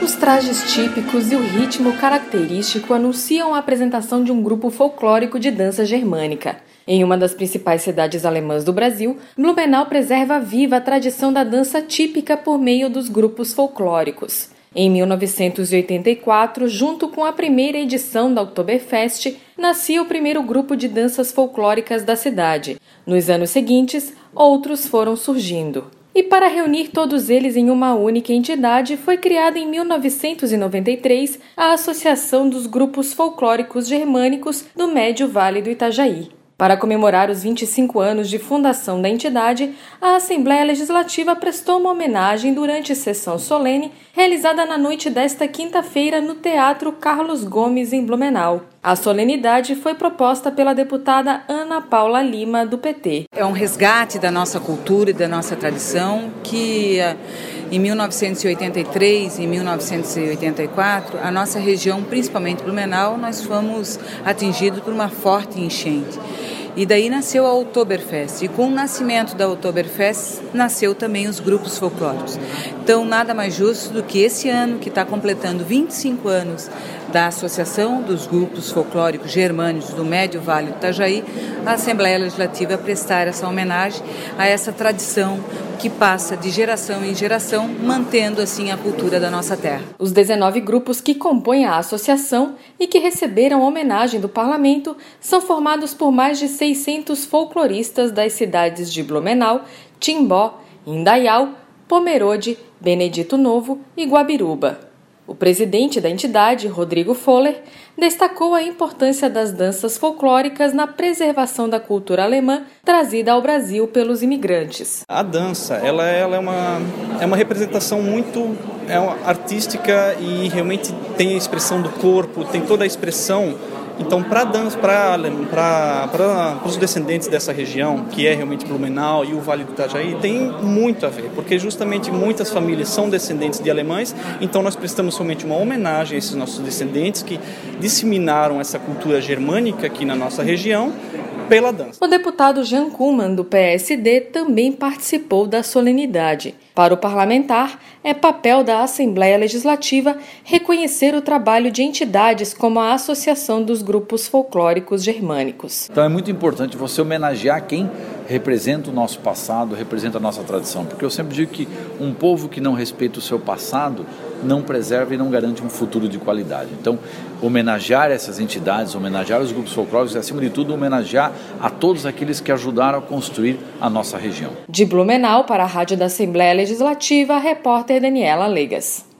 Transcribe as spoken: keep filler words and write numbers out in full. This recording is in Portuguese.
Os trajes típicos e o ritmo característico anunciam a apresentação de um grupo folclórico de dança germânica. Em uma das principais cidades alemãs do Brasil, Blumenau preserva viva a tradição da dança típica por meio dos grupos folclóricos. Em mil novecentos e oitenta e quatro, junto com a primeira edição da Oktoberfest, nascia o primeiro grupo de danças folclóricas da cidade. Nos anos seguintes, outros foram surgindo. E para reunir todos eles em uma única entidade, foi criada em mil novecentos e noventa e três a Associação dos Grupos Folclóricos Germânicos do Médio Vale do Itajaí. Para comemorar os vinte e cinco anos de fundação da entidade, a Assembleia Legislativa prestou uma homenagem durante sessão solene realizada na noite desta quinta-feira no Teatro Carlos Gomes, em Blumenau. A solenidade foi proposta pela deputada Ana Paula Lima, do P T. É um resgate da nossa cultura e da nossa tradição que, em mil novecentos e oitenta e três e mil novecentos e oitenta e quatro, a nossa região, principalmente Blumenau, nós fomos atingidos por uma forte enchente. E daí nasceu a Oktoberfest. E com o nascimento da Oktoberfest, nasceu também os grupos folclóricos. Então, nada mais justo do que esse ano, que está completando vinte e cinco anos da Associação dos Grupos Folclóricos Germânicos do Médio Vale do Itajaí, a Assembleia Legislativa prestar essa homenagem a essa tradição que passa de geração em geração, mantendo assim a cultura da nossa terra. Os dezenove grupos que compõem a associação e que receberam homenagem do parlamento são formados por mais de seiscentos folcloristas das cidades de Blumenau, Timbó, Indaial, Pomerode, Benedito Novo e Guabiruba. O presidente da entidade, Rodrigo Foller, destacou a importância das danças folclóricas na preservação da cultura alemã trazida ao Brasil pelos imigrantes. A dança, ela, ela é, uma, é uma representação muito é uma artística e realmente tem a expressão do corpo, tem toda a expressão. Então, para os descendentes dessa região, que é realmente Blumenau e o Vale do Itajaí, tem muito a ver, porque justamente muitas famílias são descendentes de alemães, então nós prestamos somente uma homenagem a esses nossos descendentes que disseminaram essa cultura germânica aqui na nossa região pela dança. O deputado Jean Kuhlmann, do P S D, também participou da solenidade. Para o parlamentar, é papel da Assembleia Legislativa reconhecer o trabalho de entidades como a Associação dos Grupos Folclóricos Germânicos. Então é muito importante você homenagear quem representa o nosso passado, representa a nossa tradição, porque eu sempre digo que um povo que não respeita o seu passado não preserva e não garante um futuro de qualidade. Então, homenagear essas entidades, homenagear os grupos folclóricos e, acima de tudo, homenagear a todos aqueles que ajudaram a construir a nossa região. De Blumenau, para a Rádio da Assembleia Legislativa, a repórter Daniela Legas.